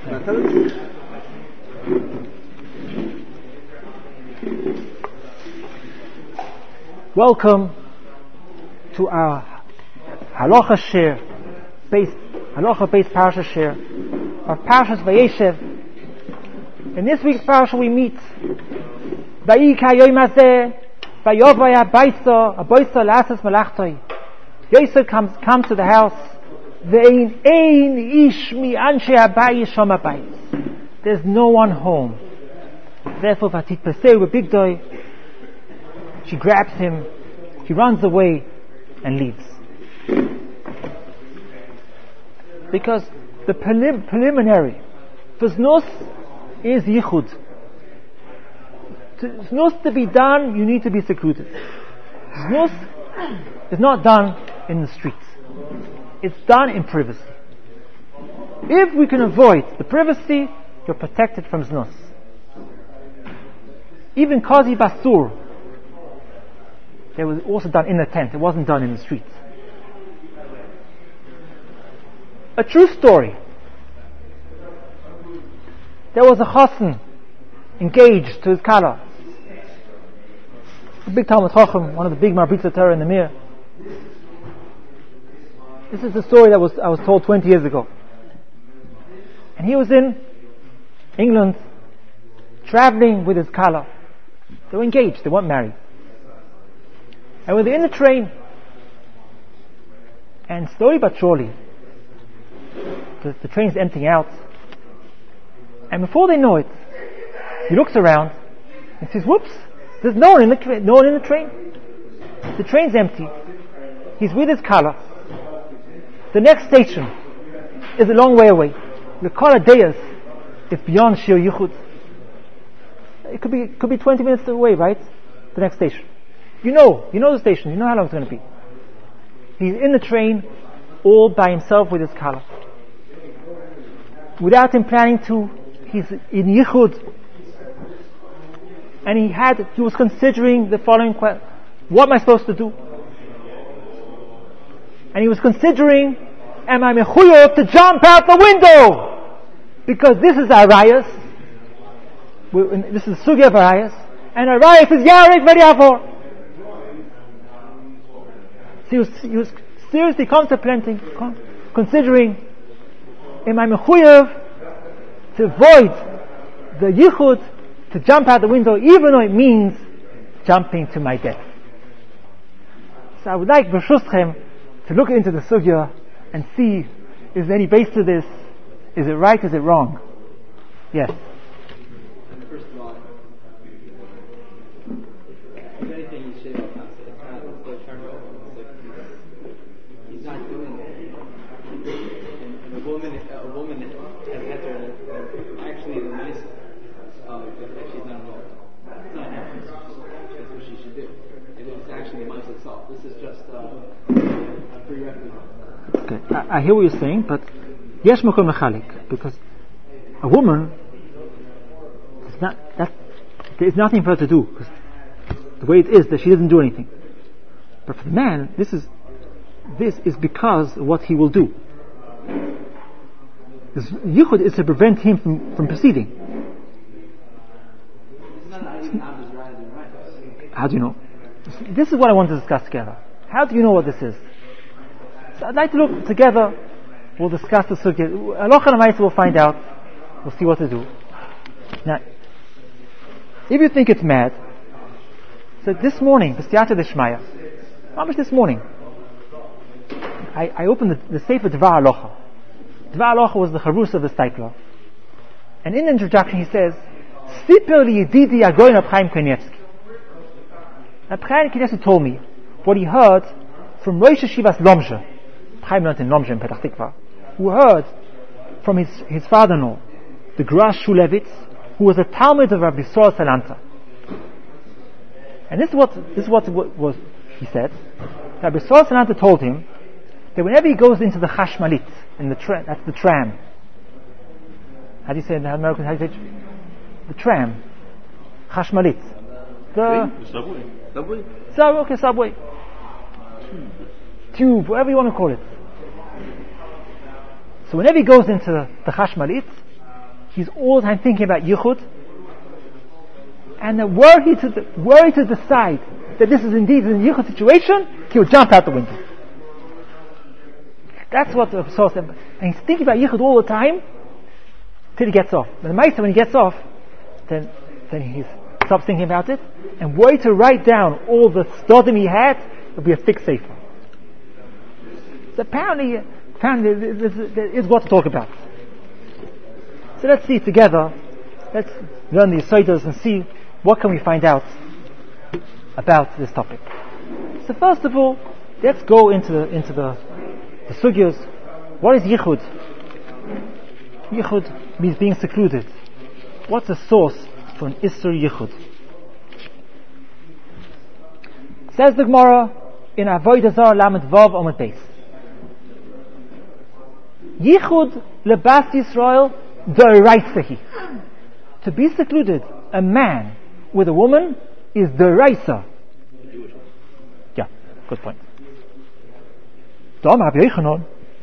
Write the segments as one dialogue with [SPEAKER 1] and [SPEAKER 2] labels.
[SPEAKER 1] Welcome to our halacha shir, halacha-based parasha shir of Parashas Vayeshev. In this week's parasha we meet Vayika Yom Hazeh Vayovaya Abaysa Lasas Malachtoi. Yosef comes to the house. Ve'ein ish mi anshe habayis shom habayis. There's no one home. Therefore, Vatit Peseu B'Bigdoi. She grabs him. She runs away and leaves. Because the preliminary for znus is yichud. To znus to be done, you need to be secluded. Znus is not done in the streets. It's done in privacy. If we can avoid the privacy, you're protected from znus. Even Kazi Basur, it was also done in a tent. It wasn't done in the streets. A true story. There was a chassan engaged to his kala. A big Talmud Chacham, one of the big Marbitzei Torah in the Mir. This is the story that I was told 20 years ago. And he was in England, traveling with his kala. They were engaged, they weren't married. And when they're in the train, and slowly but surely, the train's emptying out. And before they know it, he looks around and says, whoops, there's no one in the train. The train's empty. He's with his kala. The next station is a long way away. The kala deyas is beyond Shir Yichud. It could be 20 minutes away, right? The next station. You know the station. You know how long it's going to be. He's in the train, all by himself with his kala. Without him planning to, he's in Yichud. And he was considering the following question: what am I supposed to do? And he was considering, am I mechuyev to jump out the window? Because this is Arayas. This is the sugya of Arayas. And Arayas is Yarek V'Yavor. So he was seriously considering, am I mechuyev to avoid the yichud, to jump out the window, even though it means jumping to my death. So I would like B'Shuschem to look into the sugya and see, is there any base to this? Is it right? Is it wrong? Yes.
[SPEAKER 2] First of all, anything you say about Hashem, it's kind of so charming. He's not doing it. And a woman has had to actually the nice that she's not involved. It's not happening. That's what she should do. And it's actually the mice itself. This is just a prerequisite.
[SPEAKER 1] Okay, I hear what you're saying, but yesh makom lechalik, because a woman there's nothing for her to do, because the way it is that she doesn't do anything. But for the man, this is because of what he will do. This yichud is to prevent him from proceeding. How do you know? This is what I want to discuss together. How do you know what this is? So I'd like to look together. We'll discuss the sugya. Halacha l'maaseh we'll find out. We'll see what to do. Now, if you think it's mad, so this morning, the Siyata Deshmaya, how much this morning? I opened the Sefer Dvar Halacha. Dvar Halacha was the Charus of the Steipler. And in the introduction he says, Siper li yedidi agoyin Reb Chaim Kanievsky. Reb Chaim Kanievsky told me what he heard from Rosh Yeshivas Lomzhe. Chaim learned in Lomzhe in Petach Tikva, who heard from his father-in-law, the Grash Shulevitz, who was a Talmud of Rabbi Yisrael Salanta. And this is what was he said. Rabbi Yisrael Salanta told him that whenever he goes into the Chashmalit, that's the tram. How do you say it in the American? How do you say it? The tram, Chashmalit, the subway. Subway, tube, whatever you want to call it. So whenever he goes into the Chashmalit, he's all the time thinking about yichud, and that were he to decide that this is indeed a yichud situation, he would jump out the window. That's what the Psalm said. And he's thinking about yichud all the time till he gets off. But the Ma'aseh, when he gets off, then he stops thinking about it, and were he to write down all the stodim he had, it would be a thick sefer. So apparently there is what to talk about. So let's see together. Let's learn the Yesodos and see what can we find out about this topic. So first of all, let's go into the sugyas. What is yichud? Yichud means being secluded. What's the source for an Isur yichud? Says the Gemara in Avodah Zarah Lamed Vav Amud Beis. Yichud lebas Yisrael d'oraisa. To be secluded, a man with a woman, is d'oraisa. Yeah, good point. Dom Rabbi Yochanan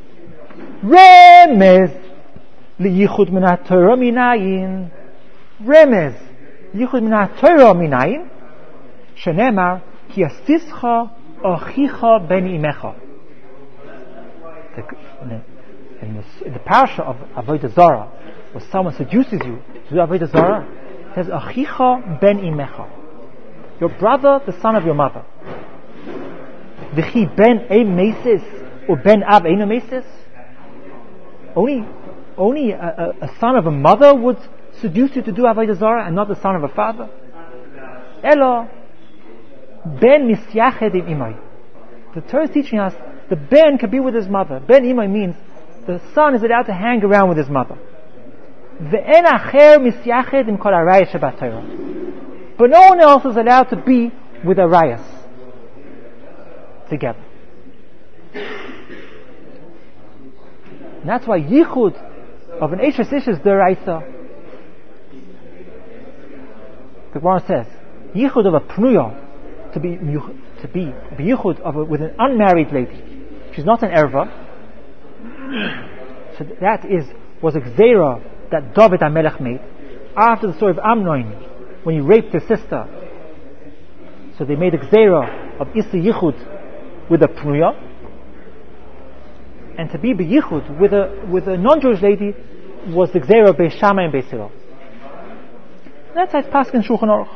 [SPEAKER 1] remez liyichud min haTorah minayin. Remez liyichud min haTorah minayin. Shenemar ki asischa achicha ben imecha. In the parasha of Avodah Zarah, where someone seduces you to do Avodah Zarah, it says achicha ben imecha, your brother, the son of your mother. V'chi ben ein mesis or ben av ein mesis. Only a son of a mother would seduce you to do Avodah Zarah, and not the son of a father. Elo ben misyached im imay. The Torah is teaching us the ben can be with his mother. Ben imay means the son is allowed to hang around with his mother. Ve'en acher misyached im kol harayos shebat Torah. But no one else is allowed to be with a rayas together. And that's why yichud of an Eishes Ish is d'oraisa. The Gemara says yichud of a pnuya, to be yichud with an unmarried lady. She's not an erva. So that was a gzeira that David HaMelech made after the story of Amnon, when he raped his sister. So they made a gzeira of Isur yichud with a pnuya, and to be yichud with a non-Jewish lady was the gzeira of Beis Shammai and Beis Hillel. That's how it's passed in Shulchan Aruch.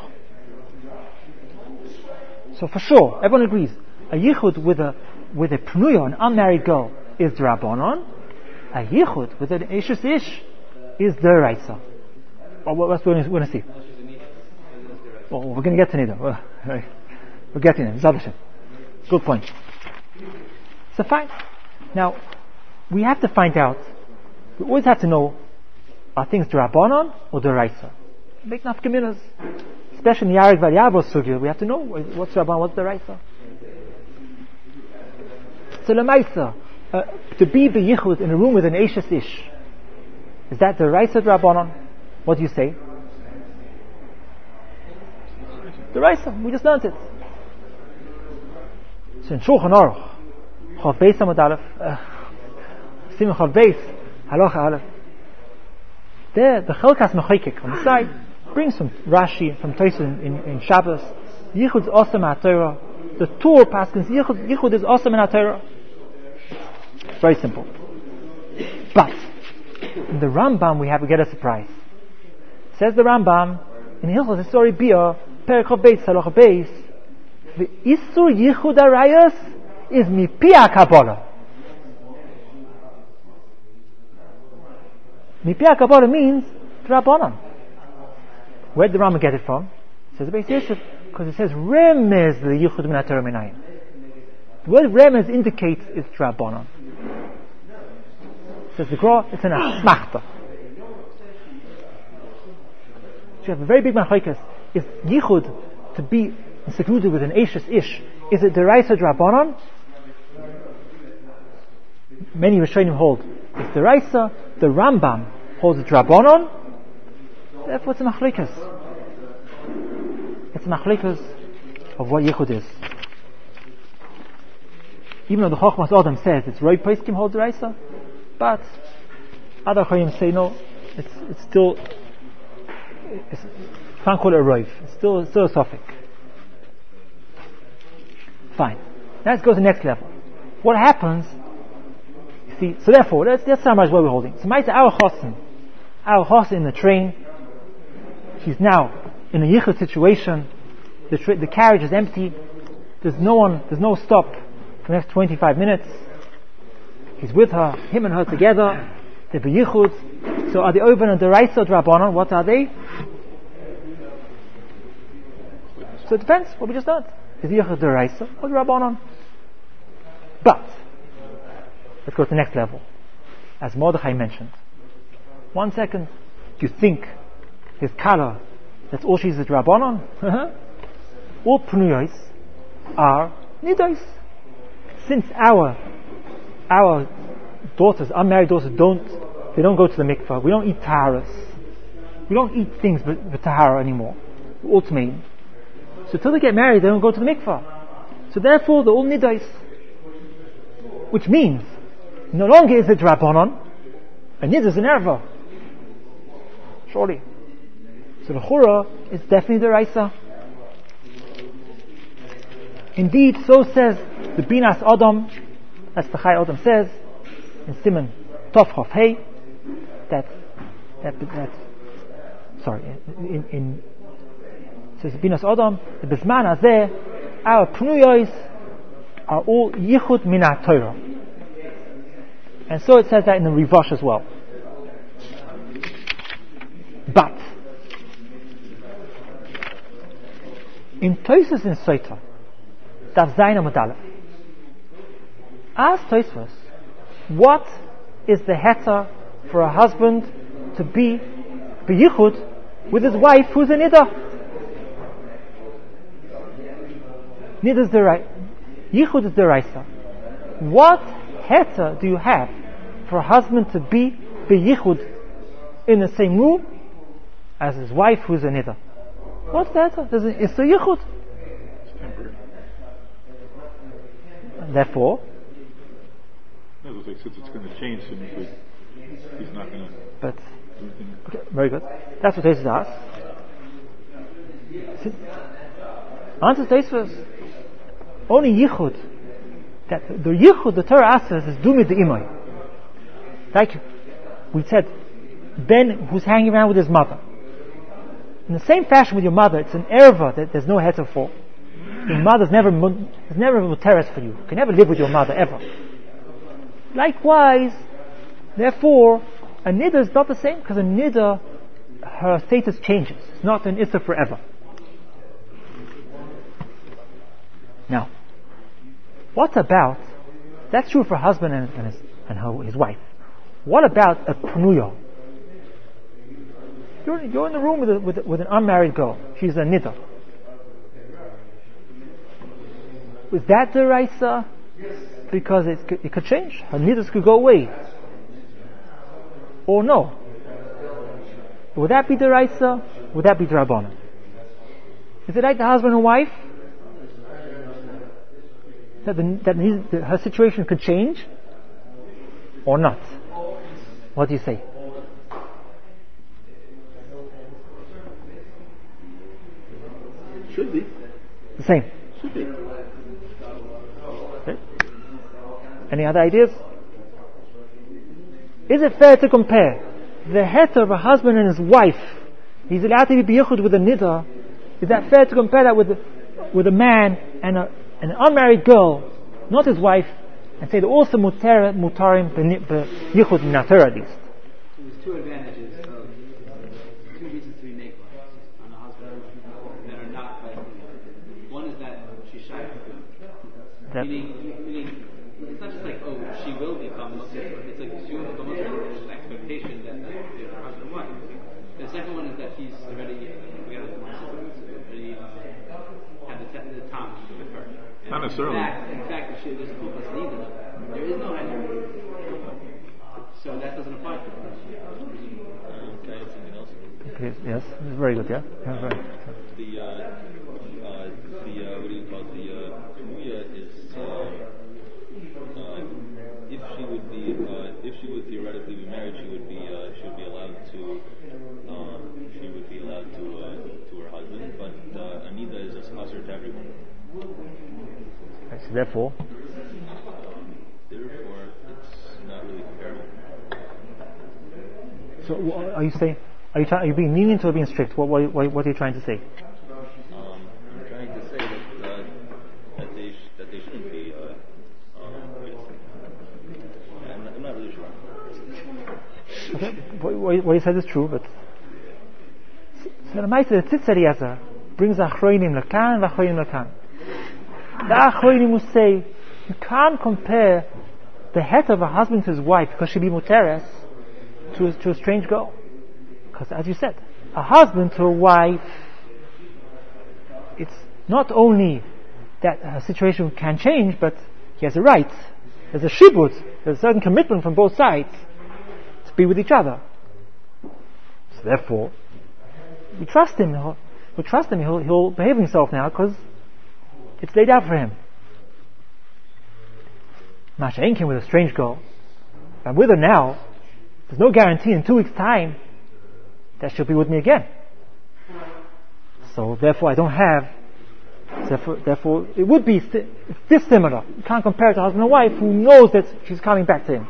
[SPEAKER 1] So for sure, everyone agrees, a yichud with a pnuya, an unmarried girl, is d'Rabbanan. A yichud with an Eishes Ish is d'oraisa. Well, what else we're going to see? Well, we're going to get to Nida. We're getting it. Zadashem. Good point. So fine. Now, we have to find out. We always have to know: are things d'Rabbanan or d'oraisa? Make nafkaminas. Especially in the Yarek V'Yavo sugya, we have to know what's Rabban, what's the Raisa. So Lamaisa, to be beyichud in a room with an Eishes Ish, is that the Raisa Rabbanon? What do you say? The Raisa, we just learned it. So in Shulchan Aruch, Chav Beis Amud Aleph, Simon Chav Beis, Halacha Aleph, there the Chelkas Mechoykek on the side brings from Rashi, from Tosfos in Shabbos. Yichud is awesome in HaTorah. The Torah paskins Yichud is awesome in HaTorah. It's very simple. But in the Rambam we get a surprise. Says the Rambam in Hilchos Isori Bia, Perek Beis, Halacha Beis, the Isur Yichud Arayos is mipi HaKabbalah. Mipi HaKabbalah means Rabbanan. Where did the Rambam get it from? It says Beis Yosef, because it says Remez the Yichud min haTorah minayin. The word Remez indicates it's Rabbanan. Says the Gra, it's an asmachta. So you have a very big machlokes. Is Yichud to be secluded with an Eishes Ish, is it d'oraisa Rabbanan? Many Rishonim hold it's d'oraisa. The Rambam holds it Rabbanan. Therefore it's a machlokes. It's a machlokes of what Yichud is. Even though the Chochmas Adam says it's Roi Poskim hold d'oraisa, but other Chayim say no, it's still, can't call it a roiv. It's still a suffix. Fine. Now let's go to the next level. What happens? You see. So therefore, let's summarize what we're holding. So, our chosin in the train. He's now in a yichud situation. The carriage is empty. There's no stop for the next 25 minutes. He's with her, him and her together. They're b'yichud. So are they open and deraisa or drabanan? What are they? So it depends what we just learned. Is yichud deraisa or drabanan? But let's go to the next level. As Mordechai mentioned. 1 second. Do you think his kala, that's all she's a drabanan? All pnuyos are nidos. Since our daughters, unmarried daughters, they don't go to the mikvah. We don't eat taharas. We don't eat things with tahara anymore. Ultimately. So till they get married, they don't go to the mikvah. So therefore, they're all nidos. Which means, no longer is it drabanan, and nid is an erva. Surely. So the chura is definitely the raisa. Indeed, so says the Binas Adam, as the Chai Adam says in Siman Tov Chof Hey, in says the Binas Adam, the Bisman Azeh, our Pnuyos are all Yichud Minat Torah. And so it says that in the Rivash as well. But in Tosfos in Sota, Daf Zayin Amud Aleph, ask Tosfos, what is the heter for a husband to be b'yichud with his wife who's a nida? Nida is the right, yichud is the raisa. What heter do you have for a husband to be b'yichud in the same room as his wife who's a nida? What's the heter? It's the yichud. Therefore,
[SPEAKER 3] since it's going to change, he's not going to.
[SPEAKER 1] But okay, very good. That's what Tosfos asks. Answer Tosfos. Only yichud. That the yichud the Torah asks us is dumi the imay. Like we said, Ben who's hanging around with his mother. In the same fashion with your mother, it's an erva that there's no heter for. Your mother's never muteres for you. You can never live with your mother ever. Likewise, therefore, a nida is not the same because a nida, her status changes. It's not an issa forever. Now, what about? That's true for husband and his wife. What about a pnuya? You're in the room with an unmarried girl. She's a nida. Was that the raisa? Because it could change. Her nidas could go away. Or no? Would that be the raisa? Would that be the rabbanon? Is it like the husband and wife? That her situation could change? Or not? What do you say?
[SPEAKER 3] Should be.
[SPEAKER 1] The same.
[SPEAKER 3] Should be.
[SPEAKER 1] Okay. Any other ideas? Is it fair to compare the heter of a husband and his wife? He's allowed to be b'yichud with a nida. Is that fair to compare that with a man and an unmarried girl, not his wife, and say they're also mutarim b'yichud min haTorah at least?
[SPEAKER 2] There's two advantages of two reasons to be naked on a husband that are not like one is that she's shy. Meaning, it's not just like, oh, she will become a sister. It's like she will become a sister. There's an expectation that they're her husband and wife. The second one is that he's already had the time with her. And
[SPEAKER 3] Not necessarily.
[SPEAKER 2] In fact, if there's a full neither, there is no heter. So that doesn't apply to her.
[SPEAKER 1] Okay, yes, very good. Yeah. Right.
[SPEAKER 4] What do you call it? The Kumuya is if she would theoretically be married, she would be allowed to
[SPEAKER 1] therefore,
[SPEAKER 4] it's not really comparable.
[SPEAKER 1] so are you saying? Are you being lenient or being strict? What are you trying to say?
[SPEAKER 4] I'm trying to say that they shouldn't be. I'm not really sure.
[SPEAKER 1] Okay, what you said is true, but so the Maisa, the Tzitz Eliezer brings Achronim Lakan, Achronim Lakan. The Achronim will say you can't compare the head of a husband to his wife because she'll be muteres to a strange girl. Because as you said, a husband to a wife, it's not only that her situation can change, but he has a right. There's a shibud, there's a certain commitment from both sides to be with each other. So therefore, we trust him. He'll behave himself now because it's laid out for him. Masha Ain't came with a strange girl. I'm with her now. There's no guarantee in 2 weeks' time that she'll be with me again. So therefore I don't have, therefore it would be dissimilar. You can't compare it to husband and wife who knows that she's coming back to him.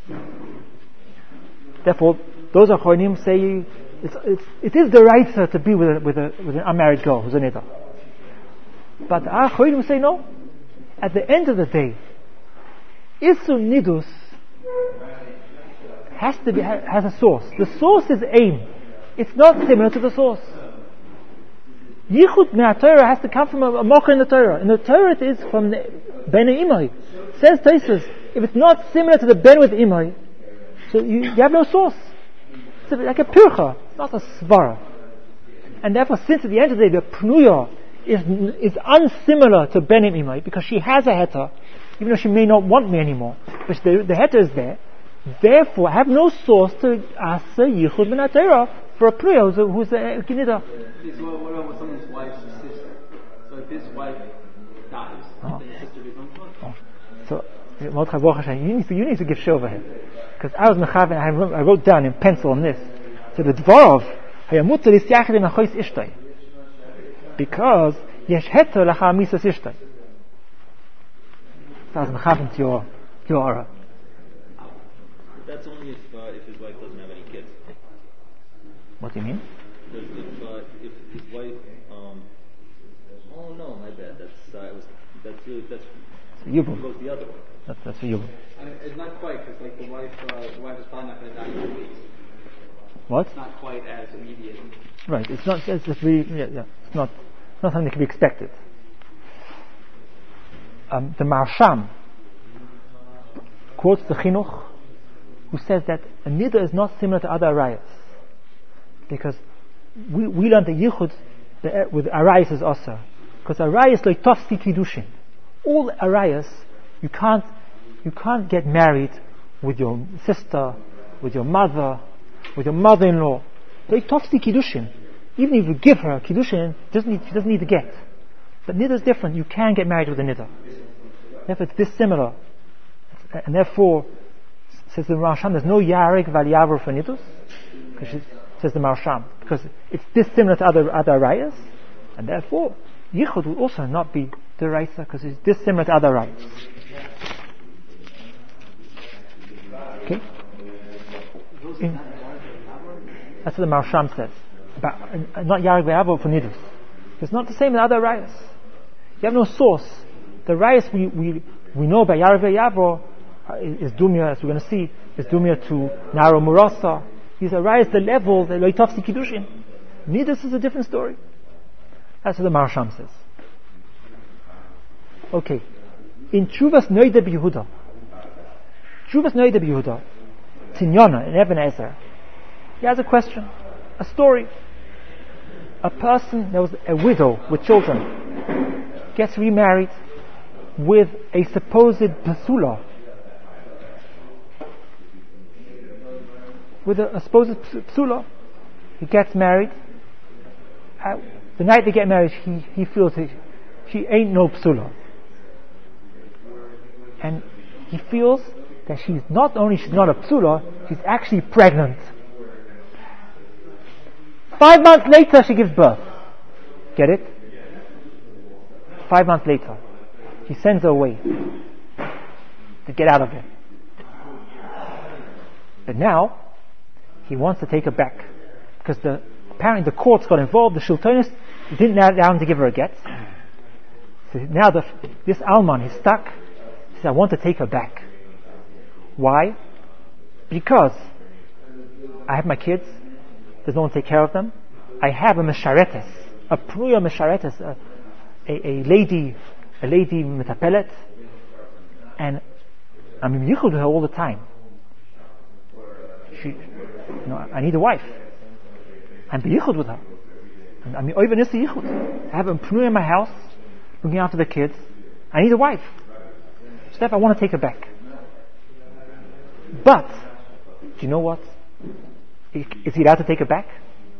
[SPEAKER 1] Therefore, those Achronim say it is the right to be with an unmarried girl who's a niddah. But the Achronim say no. At the end of the day, Isur Nidus has a source. The source is aim. It's not similar to the source. Yichud Me'at Torah has to come from a mocha in the Torah. In the Torah it is from the Ben Imai. Says Tosfos, if it's not similar to the Ben with Imai, so you have no source. It's like a pircha, not a svara. And therefore, since at the end of the day the pnuya is unsimilar to Ben Imai because she has a heta, even though she may not want me anymore, but the heta is there. Therefore, I have no source to ask Yichud Me'at Torah for a pnuya who's a kinida.
[SPEAKER 2] So what about someone's wife's sister? So if his wife dies, then the sister becomes one.
[SPEAKER 1] So, Mordechai Baruch Hashem, you need to give shiur over here. Because I was mechaven, I wrote down in pencil on this. So the dvarov, hayamut lis yachid in achois ishtay. Because yesh heter lacha misas ishtay. So I was mechaven to your aura.
[SPEAKER 4] That's only if his wife doesn't have any kids.
[SPEAKER 1] What do you mean?
[SPEAKER 4] If his wife, oh no, my bad. That's
[SPEAKER 1] Yubum.
[SPEAKER 4] goes the other way.
[SPEAKER 1] That's for Yubum.
[SPEAKER 2] It's not quite, because like the wife is probably not going to die in 2 weeks.
[SPEAKER 1] What?
[SPEAKER 2] It's not quite as immediate.
[SPEAKER 1] Right. It's not. It's really. Yeah. It's not something that can be expected. The Marsham quotes the Chinuch, who says that a niddah is not similar to other arayas, because we learned the yichud with arayas is also, because arayas like tofsi kiddushin. All arayas, you can't get married with your sister, with your mother, with your mother-in-law. Like tofsi kiddushin. Even if you give her a kiddushin, she doesn't need to get. But niddah is different. You can get married with a niddah. Therefore, it's dissimilar, and therefore, says the Marsham, there's no yarig val yavor for nidus, says the Marsham, because it's dissimilar to other arayas, and therefore yichud will also not be the raisa because it's dissimilar to other arayas. Okay, that's what the Marsham says about not yarig val yavor for nidus. It's not the same as other arayas. You have no source. The arayas we know about yarig val yavor is dumya, as we're going to see, is dumya to naro murasa. These arise the level the loitofsi kiddushin. Nidus is a different story. That's what the Marsham says. Okay, in Tshuvas Noida B'Yehuda, Tinyana in Even Ezer, he has a question, a story. A person, there was a widow with children, gets remarried with a supposed basula. With a supposed psula, he gets married. The night they get married, he feels she ain't no psula, and he feels that she's not a psula, she's actually pregnant. 5 months later, she gives birth. Get it? 5 months later, he sends her away to get out of it. But now, he wants to take her back. Because apparently the courts got involved, the Shultonis didn't allow him to give her a get. So now this Alman is stuck. He says, I want to take her back. Why? Because I have my kids, there's no one to take care of them. I have a Mesharetes, a Pruya Mesharetes, a lady metapelet, and I'm in yichud with her all the time. I need a wife. I'm yichud with her. I mean, even it's yichud. I have a Pruya in my house, looking after the kids. I need a wife. So therefore I want to take her back. But, do you know what? Is he allowed to take her back?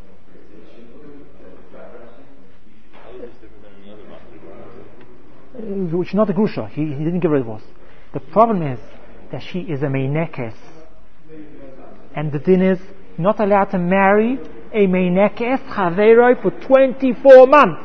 [SPEAKER 1] Which not a grusha. He didn't give her a divorce. The problem is that she is a meinekes. And the din is not allowed to marry a meinekes chaveroi for 24 months.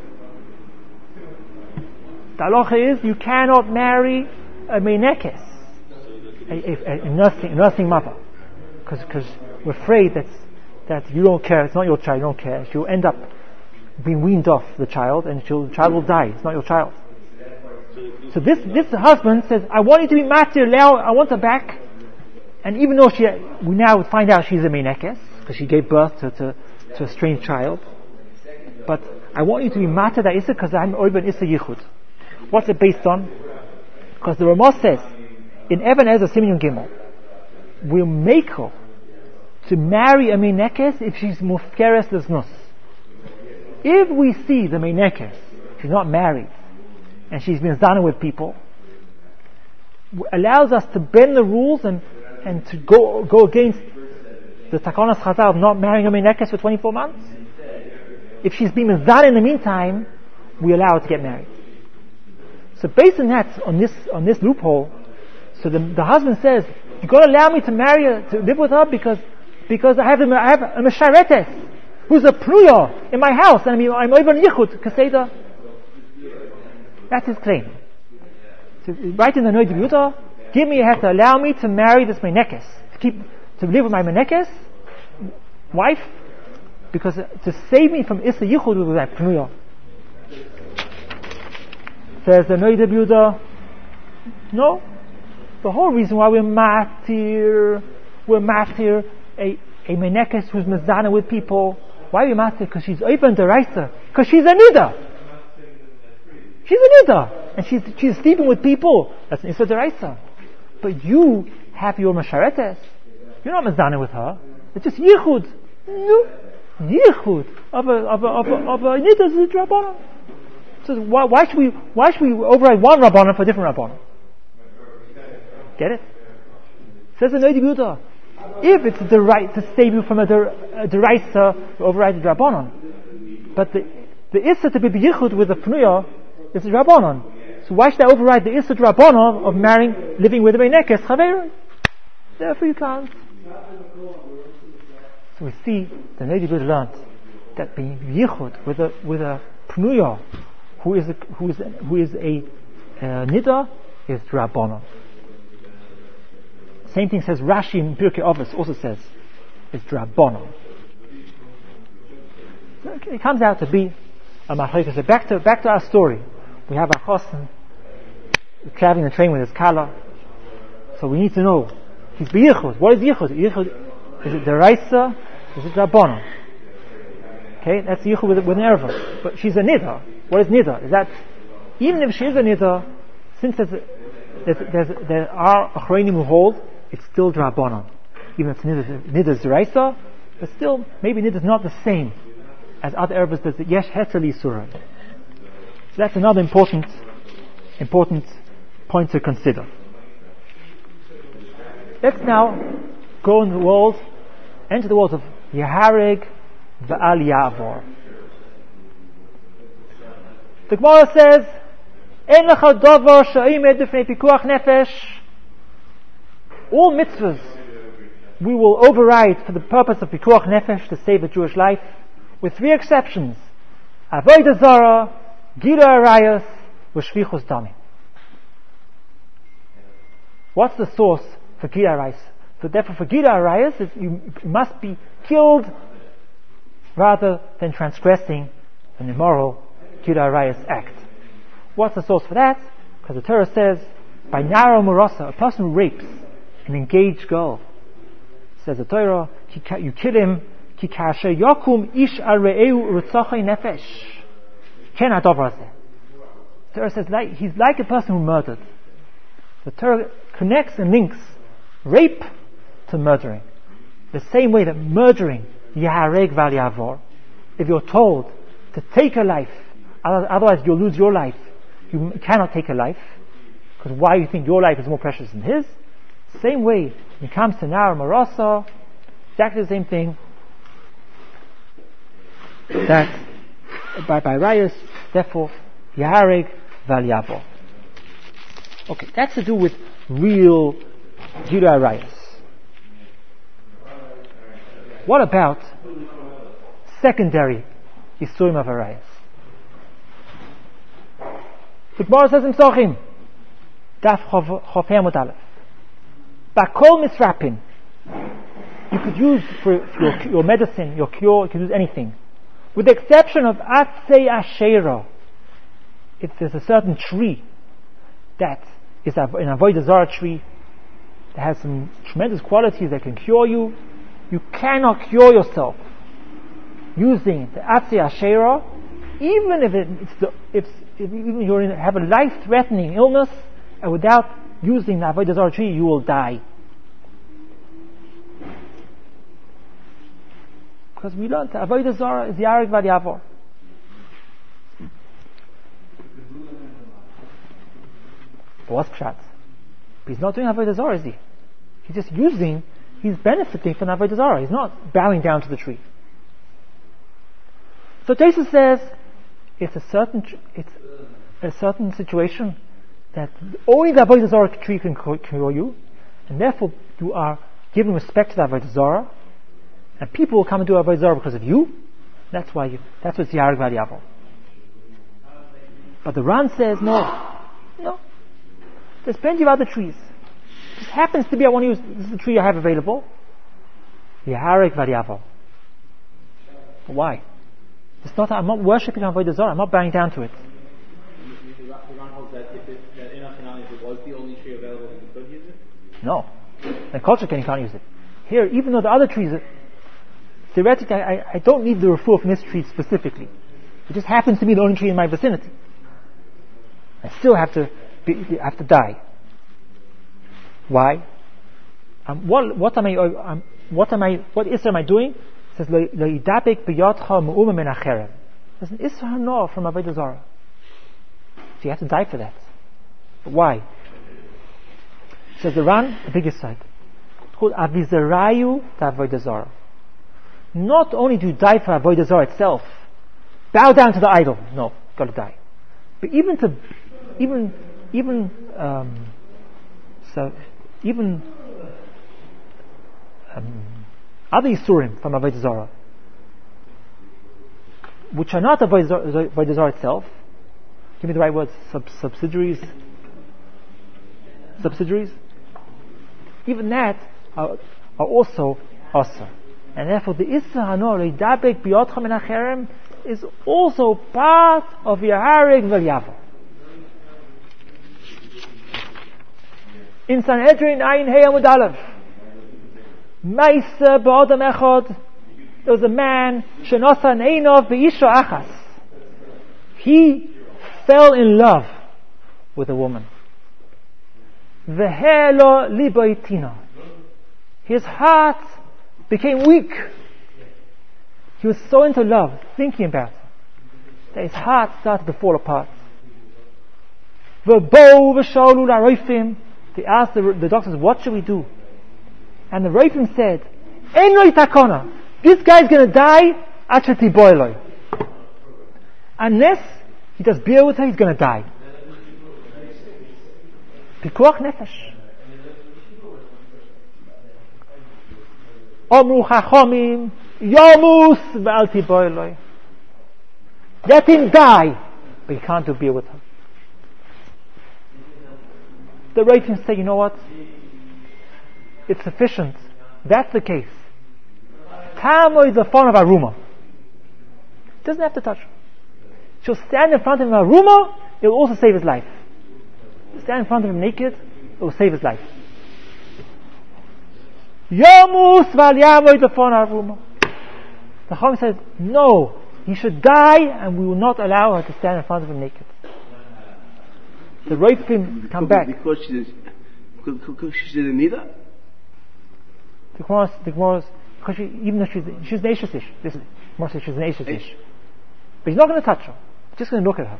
[SPEAKER 1] The halacha is you cannot marry a meinekes, a nursing mother, because we're afraid that you don't care. It's not your child. You don't care. She'll end up being weaned off the child, and the child will die. It's not your child. So this husband says, I want you to be matir, I want her back. And even though we now find out she's a meinekes, because she gave birth to a strange child, but I want you to be matir that issa because I'm oiben issa yichud. What's it based on? Because the Ramah says, in Even Ezer Siman Gimel, we'll make her to marry a meinekes if she's mufkeres l'znus. If we see the meinekes, she's not married, and she's been zana with people, allows us to bend the rules and to go against the Takanas Chazal of not marrying a meinekes for 24 months. If she's been zana in the meantime, we allow her to get married. So based on that, on this loophole, so the husband says, you've got to allow me to marry her, to live with her because I have a Mesharetes who's a Pruya in my house, and I'm over in Yichud, Kaseda. That's his claim. So right in the Noid Yuta, you have to allow me to marry this meinekes, to live with my meinekes wife, because to save me from Issa Yichud with that Pruya. Says the Noid Yuta, no. The whole reason why we're matir a meinekes who's mezana with people. Why are we matir? Because she's open to raisa. Because she's a nida. She's a nida, and she's sleeping with people. That's an issa deraisa. But you have your masharetes. You're not mezana with her. It's just yichud. Yichud of a nida is a drabbana. So why should we override one rabbanon for a different rabbanon? Get it? Says the Noid Yehuda, if it's the right to save you from a deraisa, to override the rabbanon, but the issa to be yichud with a pnuya is a rabbanon. So why should I override the issa rabbanon of living with a meinekes chaver? Therefore you can't. So we see the Noid Yehuda learned that being yichud with a pnuya who is a nida is rabbanon. Same thing says Rashi in Pirkei Avos also says it's drabonon. So it comes out to be a machlokes. So back to our story. We have a chosn traveling the train with his kala. So we need to know he's b'yichud. What is yichud? Yichud, is it deraisa? Is it drabonon? Okay, that's yichud with an erva. But she's a nida. What is nida? Is that even if she is a nida, since there are achronim who hold, it's still drabonon. Even if it's nida's deraisa, but still, maybe nida's not the same as other ervas that yesh hetzeli surah. So that's another important point to consider. Let's now go enter the world of Yehareg v'al Ya'avor. The Gemara says, En lecha davar she'omed b'fnei pikuach nefesh. All mitzvahs we will override for the purpose of pikuach nefesh, to save a Jewish life, with 3 exceptions: avodah zara, gila arayos, v'shvichus damim. What's the source for Gila Arayis? So therefore for Gila Arayis, you must be killed rather than transgressing an immoral Gila Arayis act. What's the source for that? Because the Torah says, by Naro Murasa, a person who rapes an engaged girl, says the Torah, you kill him, ki kasher yakum ish al re'eu rutzachai nefesh. Ken adover hazeh. The Torah says he's like a person who murdered. The Torah connects and links rape to murdering. The same way that murdering, yahareg val yavor, if you're told to take a life, otherwise you'll lose your life, you cannot take a life, because why you think your life is more precious than his? Same way, when it comes to Nara Marasa, exactly the same thing, that by Rayas, therefore, yahareg val yavor. Okay, that's to do with real Gila Arayis. What about secondary Yisurim of Arayis? The Gemara says in Psochim, Daf Chof Amud Aleph, Bakol Misrapin, you could use for your medicine, your cure, you could use anything, with the exception of Atzei Asherah. If there's a certain tree that is an Avodah Zarah tree that has some tremendous qualities that can cure you, you cannot cure yourself using the Atzei Asherah, even if you have a life-threatening illness, and without using the Avodah Zarah tree, you will die. Because we learned that Avodah Zarah is Yahareg val Yavor. But what's Pshat? He's not doing Avodah Zarah, is he? He's just he's benefiting from Avodah Zarah. He's not bowing down to the tree. So Tosfos says, it's a certain situation that only the Avodah Zarah tree can cure you, and therefore you are giving respect to the Avodah Zarah, and people will come and do Avodah Zarah because of you. That's what's Yahareg val Yavor. But the Ran says, no. There's plenty of other trees. This happens to be, I want to use, this is the tree I have available. Yahareg val Yavor. Why? I'm not worshipping Avodah Zarah. I'm not bowing down to it.
[SPEAKER 2] The Ran holds that if it was the only tree available, you could use it?
[SPEAKER 1] No. In culture you can't use it. Here, even though the other trees, theoretically, I don't need the refuah from this tree specifically. It just happens to be the only tree in my vicinity. I still have to die. Why? What issa am I doing? It says, Le'idabek b'yadcha me'uma min acherem. There's an issa hana from Avodah Zarah. So you have to die for that. But why? Says the Ran, the biggest side. It's called Avizarayu Avodah Zarah. Not only do you die for Avodah Zarah itself, bow down to the idol. No, got to die. But even other Yisurim from Avodah Zarah, which are not Avodah Zarah itself. Give me the right words. Subsidiaries. Even that are also Asa. And therefore the Issa Hanor Leidabek B'yotcha Min HaCherem is also part of Yahareg val Yavor. In Sanhedrin Ayin Hey Amud Aleph, Maisa Ba'odam Echad, there was a man Shenosa Neinov B'isha Achas. He fell in love with a woman. V'helo libo itina. His heart became weak. He was so into love, thinking about it, that his heart started to fall apart. V'bo v'shalu la'roifim. They asked the doctors, what should we do? And the roifim said, Ein lo itakona. This guy's going to die achati boiloi. Unless he does beer with her, he's going to die. Pikuach nefesh. Omru chachomim yomus v'alti boiloi. Let him die, but he can't do beer with her. the Reifim say, you know what? It's sufficient. That's the case. Tamoy the fun of Aruma. Doesn't have to touch her. She'll stand in front of him Aruma, it will also save his life. Stand in front of him naked, it will save his life. Yamus val yamoy the fun Aruma. The Chacham says, no, he should die, and we will not allow her to stand in front of him naked. The Reifim come back.
[SPEAKER 5] Because she's a Nida?
[SPEAKER 1] The Gemara, because even though she's an Eishes Ish, this is Gemara says she's an Eishes Ish, but he's not going to touch her. He's just going to look at her.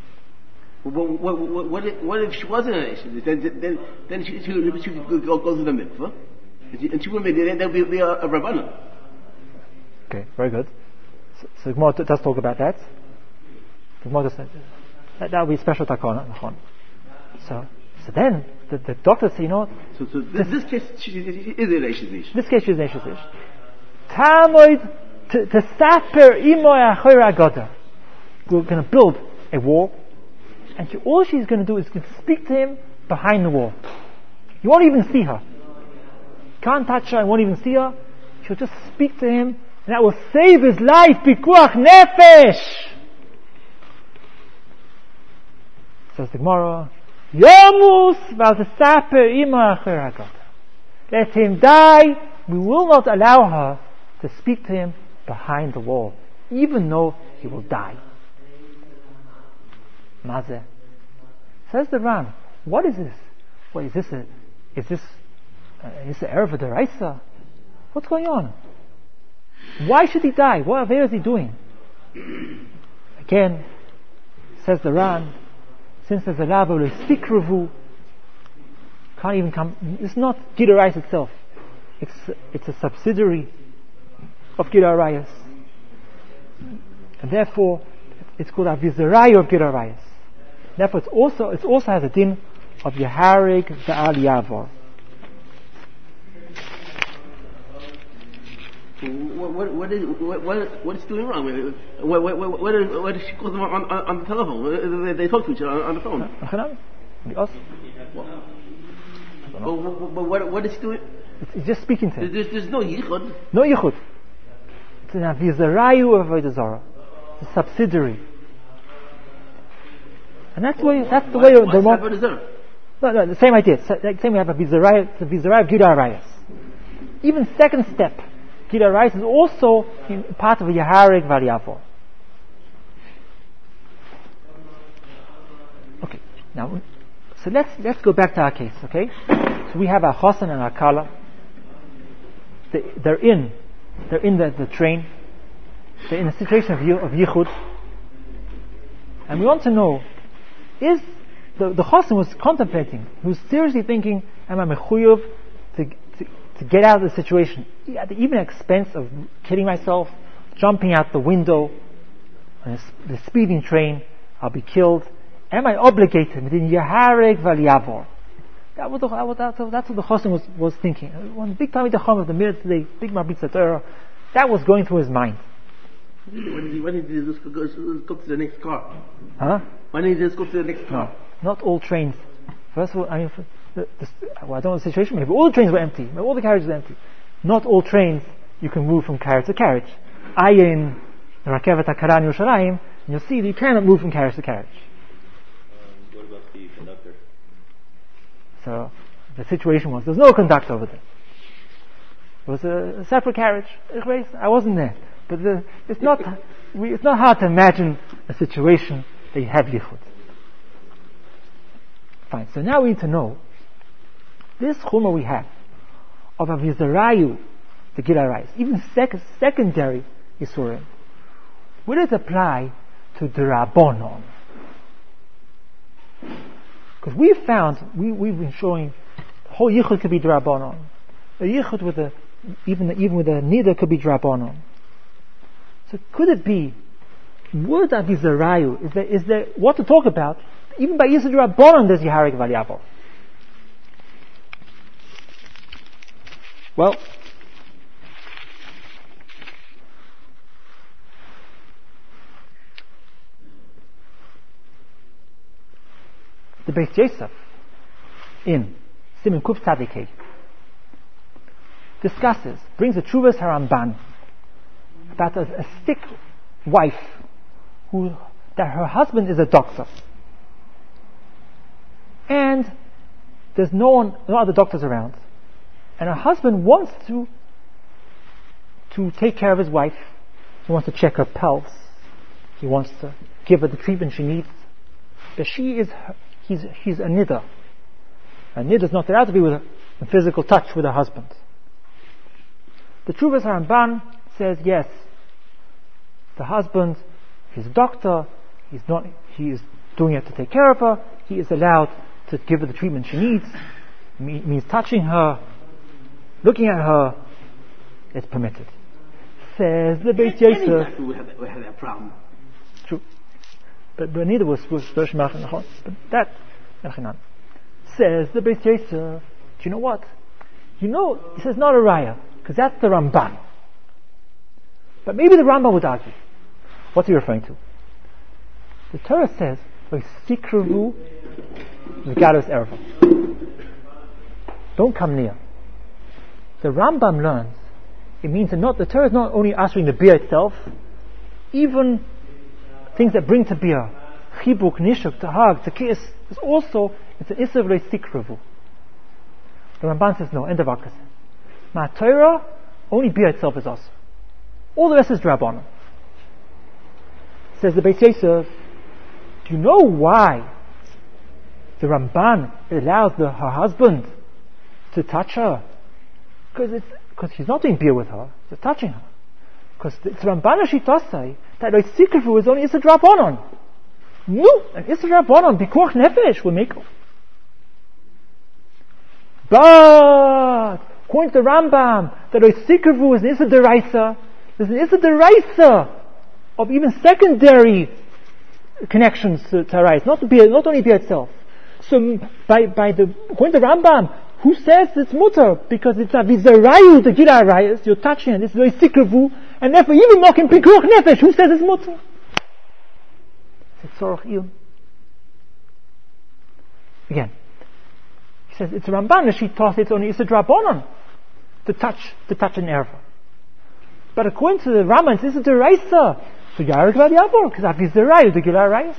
[SPEAKER 5] What if she wasn't an Eishes? Then she could go to the mikveh, and she wouldn't be there. There would be a Rabbana.
[SPEAKER 1] Okay, very good. So Gemara does talk about that. The Gemara does that would be a special takana. So then the doctor said, you know what?
[SPEAKER 5] So this case she is an Eishes Ish.
[SPEAKER 1] This case she's an Eishes Ish. Tamoid to saper imoy achoyer agoda. We're going to build a wall, and all she's going to do is to speak to him behind the wall. You won't even see her. Can't touch her and won't even see her. She'll just speak to him, and that will save his life. Pikuach nefesh. Says the Gemara, Yamus val tesaper imoy achoyer agoda. Let him die. We will not allow her to speak to him behind the wall, even though he will die. Mazeh. Says the Ram, what is this? What is this? Is this Erev D'Oraisa? What's going on? Why should he die? What affair is he doing? Again, says the Ram, since there's a lavo l'sikruvu, can't even come. It's not Gid Arayis itself. It's a subsidiary of Gid Arayis, and therefore it's called Avizarayu of Gid Arayis. Therefore, it also has a din of Yeharig Ve'al Yavor.
[SPEAKER 5] What is doing wrong? What is she calls them on the telephone? They talk to each other on the phone. But what is she doing?
[SPEAKER 1] It's just speaking to him.
[SPEAKER 5] There's no yichud.
[SPEAKER 1] No yichud. It's an avizarayu of Avodah Zarah. It's a subsidiary. And that's the way the more. No, the same idea. Same we have a vizarayu. It's a vizarayu of Gid Arayis. Even second step, Gid Arayis is also part of a Yeharig Ve'al Yavor. Okay, now, so let's go back to our case. Okay, so we have our Chosan and our Kala. They're in the train. They're in a situation of yichud, and we want to know: is the Chosan was contemplating? He was seriously thinking, "Am I mechuyuv to get out of the situation at the even expense of killing myself, jumping out the window on the speeding train? I'll be killed. Am I obligated within Yeharig Ve'al Yavor?" That's what the Chosan was thinking. One big Talmid Chacham of the Mir today, big Marbitz Torah, that was going through his mind.
[SPEAKER 5] Why didn't he just go to the next car?
[SPEAKER 1] Huh?
[SPEAKER 5] Why didn't he just go to the next car?
[SPEAKER 1] No, not all trains. First of all, I mean, I don't know the situation. Maybe all the trains were empty. Maybe all the carriages were empty. Not all trains you can move from carriage to carriage. Ayin, the Rakevet HaKara in Yerushalayim, and you'll see that you cannot move from carriage to carriage.
[SPEAKER 4] What about the conductor?
[SPEAKER 1] So the situation was, there's no conductor over there. It was a separate carriage. I wasn't there. But it's not hard to imagine a situation that you have yichud. Fine. So now we need to know this chumah we have of avizarayu, the Gid Arayis, even secondary isurim. Will it apply to the Rabbanon? Because we've been showing the whole yichud could be Drabanon. The yichud even with a nida could be Drabanon. So could it be word avizarayu? Is there what to talk about? Even by Yisud Rabbanon there's Yeharig Ve'al Yavor. Well, the Beis Yosef in Siman Kuf Tzadikei discusses, brings the Chuvas Haramban about a sick wife that her husband is a doctor, and there's no other doctors around, and her husband wants to take care of his wife. He wants to check her pulse, he wants to give her the treatment she needs, but he's a niddah. A niddah is not allowed to be in physical touch with her husband. The Chuvas Haramban says yes, the husband, he's a doctor, he is doing it to take care of her, he is allowed to give her the treatment she needs, means touching her, looking at her, it's permitted. Says the Beit Yosef.
[SPEAKER 5] We have that problem.
[SPEAKER 1] True. But neither was Rosh Hashanah. But that, says the Beit Yosef. Do you know what? He says not a raya, because that's the Ramban. But maybe the Rambam would argue. What's he referring to? The Torah says, "V'sikruvu v'galos erva." Don't come near. The Rambam learns it means the Torah is not only answering the beer itself, even things that bring to beer, chibuk, nishuk, to hug, to kiss, it's an issa v'sikruvu. The Ramban says no, end of Akasa. Ma Torah, only beer itself is awesome. All the rest is Drabanan. Says the Beit Yosef, do you know why the Ramban allows her husband to touch her? Because he's not doing beer with her, he's touching her. Because it's Ramban Shitosai that Sikruvu is only Issa Drabanan. No, and Issa Drabanan, Bikuach Nefesh, will make her. But according to the Rambam, that Sikruvu is an Issa Deraisa. There's an Issa Deraisa of even secondary connections to arise, not only beer itself. So according to the Rambam, who says it's mutter? Because it's a vizarayu, the gila arayas, you're touching it, it's very sikravu, and therefore even mocking pikuach nefesh, who says it's mutter? It's tzorach iyun. Again, he says it's a Ramban, she thought it's only a drabonon to touch an erva. But according to the Rambam, it's a deraisa. So Yarek Vadiabor, because Avizarayu, the Gila Arayas.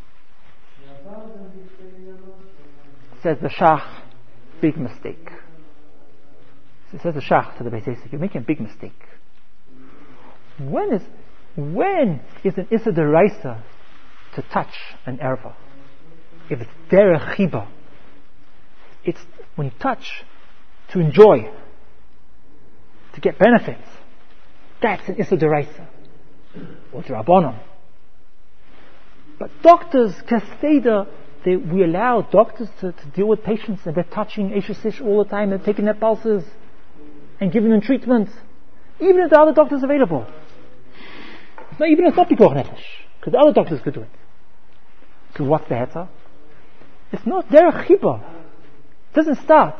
[SPEAKER 1] Says the Shach, big mistake. So says the Shach to the Beit Yosef, you're making a big mistake. When is an Issa Deraisa to touch an erva? If it's derech chiba, it's when you touch to enjoy, to get benefits. That's an Issa Deraisa. Or Drabanan. But doctors, Kaseda, we allow doctors to deal with patients, and they're touching Eishesish all the time, they're taking their pulses and giving them treatment, even if the other doctors available. Even if it's not Pikuach Nefesh, because the other doctors could do it. So what's the heter? It's not derech chiba. It doesn't start.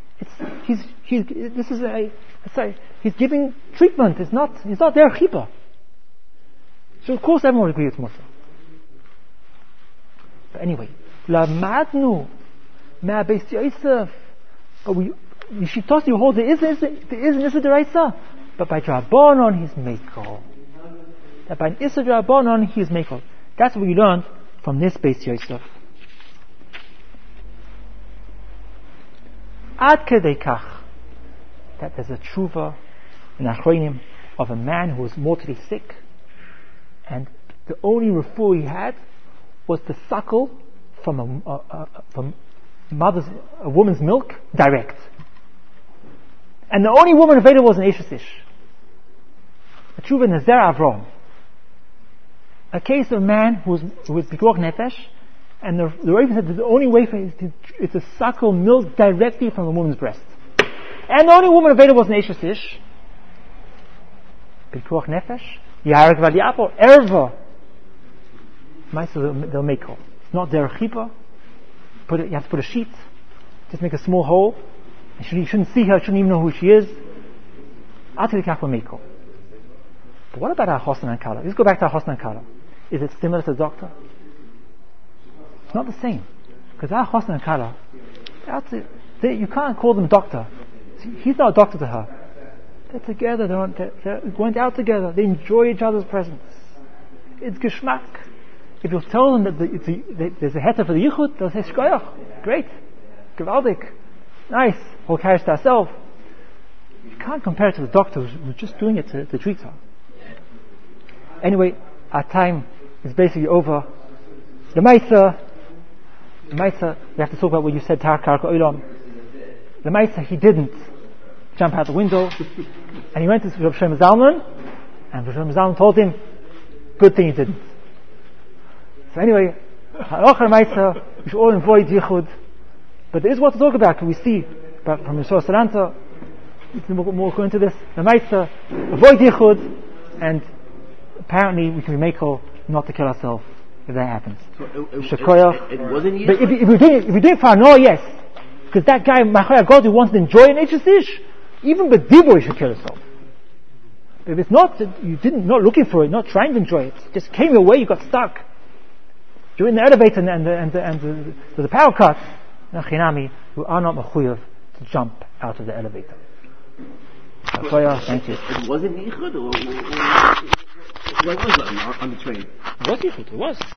[SPEAKER 1] He's giving treatment. He's not derech chiba. So of course everyone would agree it's mutter. But anyway, lamadnu ma Beis Yosef. But she told you hold there is an Issa Deraisa, but by Drabanan he's Mekel. That by an Issa Drabanan he's Mekel. That's what we learned from this Beis Yosef. Ad kedei kach, that there's a tshuva in Achronim of a man who was mortally sick, and the only refuah he had was to suckle from a woman's milk direct, and the only woman available was an Eishesish. A tshuva in Nazer Avrom, a case of a man who was Pikuach Nefesh, and the Rebbe said that the only way for it is to suckle milk directly from a woman's breast, and the only woman available was an Eishesish. Pikuach Nefesh, Yarek Vadiapo, Erva. They'll make her. It's not their chipa. You have to put a sheet, just make a small hole. You shouldn't see her, shouldn't even know who she is. Atil will make her. But what about our Hosna and Kala? Let's go back to our Hosna and Kala. Is it similar to the doctor? It's not the same. Because our Hosna and Kala, You can't call them doctor. He's not a doctor to her. They're together. They're going out together. They enjoy each other's presence. It's geschmack. If you tell them that there's a heter for the yichud, they'll say shkoyach. Great, gewaldig, nice. Whole carriage to herself. You can't compare it to the doctor who's just doing it to treat her. Anyway, our time is basically over. The Maisa, we have to talk about what you said, Tarkar Olam. The Maisa, he didn't jump out the window, and he went to Rav Shlomo Zalman, and Rav Shlomo Zalman told him, good thing he didn't. So anyway, Ha'ocher Maisa, we should all avoid Yichud, but there is what to talk about, because we see, but from Yeshua Saranta, more going into this, the Maisa, avoid Yichud, and apparently we can be makel not to kill ourselves if that happens.
[SPEAKER 5] So it
[SPEAKER 1] Shekoyach.
[SPEAKER 5] wasn't
[SPEAKER 1] But
[SPEAKER 5] Yichud?
[SPEAKER 1] if we're doing it for Hanoah, yes. Because that guy, Machaya God, who wants to enjoy an HSish, even with Dibur, he should kill himself. If it's not, you not looking for it, not trying to enjoy it, just came your way, you got stuck. You're in the elevator and the power cuts. Nachinami, you are not mechuyev to jump out of the elevator. Thank you.
[SPEAKER 5] It wasn't Yichud, or what was it on the train?
[SPEAKER 1] It was Yichud, it was.